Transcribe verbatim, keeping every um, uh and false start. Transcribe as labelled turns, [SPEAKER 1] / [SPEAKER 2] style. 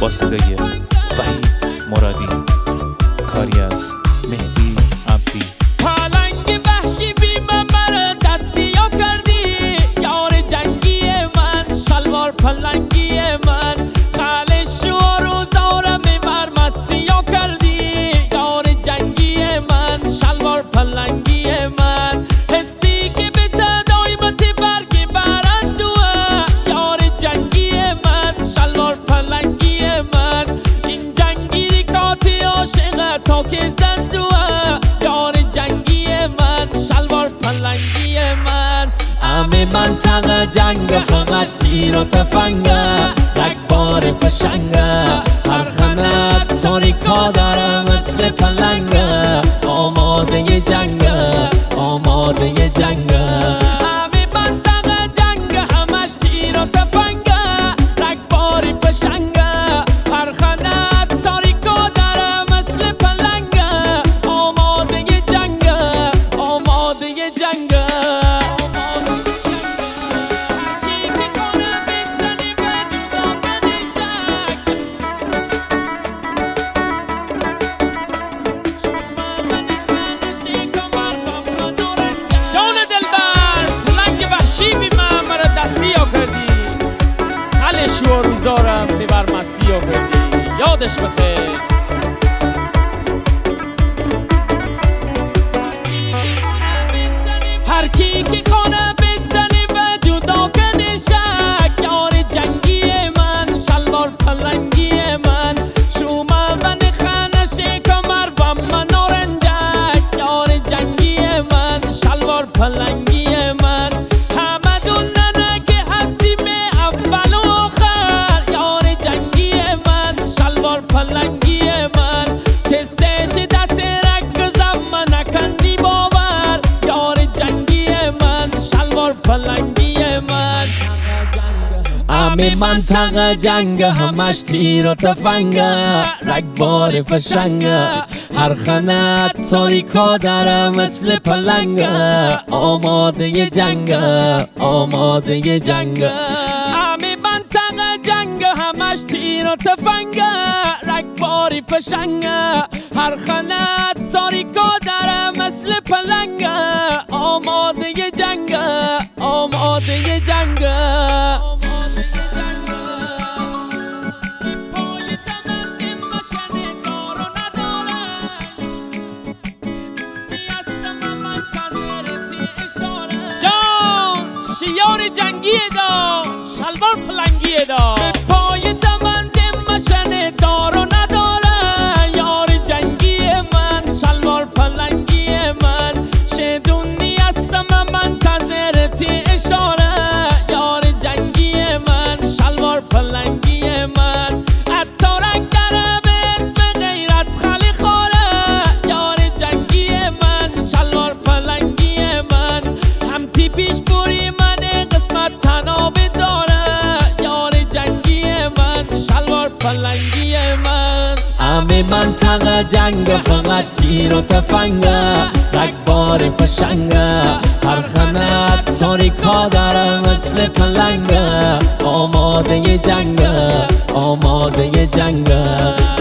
[SPEAKER 1] با صدای وحید مرادی، کاری از مهدی عبدی.
[SPEAKER 2] پلنگ وحشی بی من مرا دستیا کردی، یار جنگی من، شلوار پلنگی من، خالش و روزارم بر مسیا کردی، یار جنگی من، شلوار پلنگی من، حسی که به تدایمت برگ برندوه، یار جنگی من، شلوار پلنگی من، این جنگی کاتی عاشق تا که زندوه، یار جنگی من، شلوار پلنگی من. همه منطقه جنگ، همه تیر و تفنگه، رگبار فشنگه، هر خنت تاریکا داره مثل پلنگه، آماده جنگه، آماده جنگه. همه منطقه جنگ، همش تیر و تفنگه، رگبار فشنگه، هر خنت تاریکا داره مثل پلنگه، آماده جنگه، آماده جنگه. خالش و روزارم ببر مسیا کردی، یادش بخیر. هر کی که خانه بزنی و جدا کنی شک، یار جنگی من، شلوار پلنگی من، شوما من خانه کمر و من نارنجک، یار جنگی من، شلوار پلنگی من. همه دوننه که هستیم اول و آخر، یار جنگی من، شلوار پلنگی من، کسش دست رکزم من نکندی باور، یار جنگی من، شلوار پلنگی من. همه منطقه جنگ، همش تیر و تفنگه، رگبار فشنگه، هر خنت تاریکا داره مثل پلنگه، آماده جنگه، آماده جنگه. همه منطقه جنگ، همش تیر و تفنگه، رگبار فشنگه، هر خنت تاریکا داره مثل پلنگه، آماده جنگه، آماده جنگه. یار جنگی دا، شلوار پلنگی دا، به پای دمند مشن دار و نداره، یار جنگی من، شلوار پلنگی من، شدونی هستم منتظرتی اشاره، یار جنگی من، شلوار پلنگی من. اتارک داره به اسم غیرت خالی خوره، یار جنگی من، شلوار پلنگی من، هم تیپیش بوری من تناب داره، یار جنگی من، شلوار پلنگی من. همه منطقه جنگ، فقط تیر و تفنگه، رگبار فشنگه، هر خنت تاریکا داره مثل پلنگه، آماده جنگه، آماده جنگه.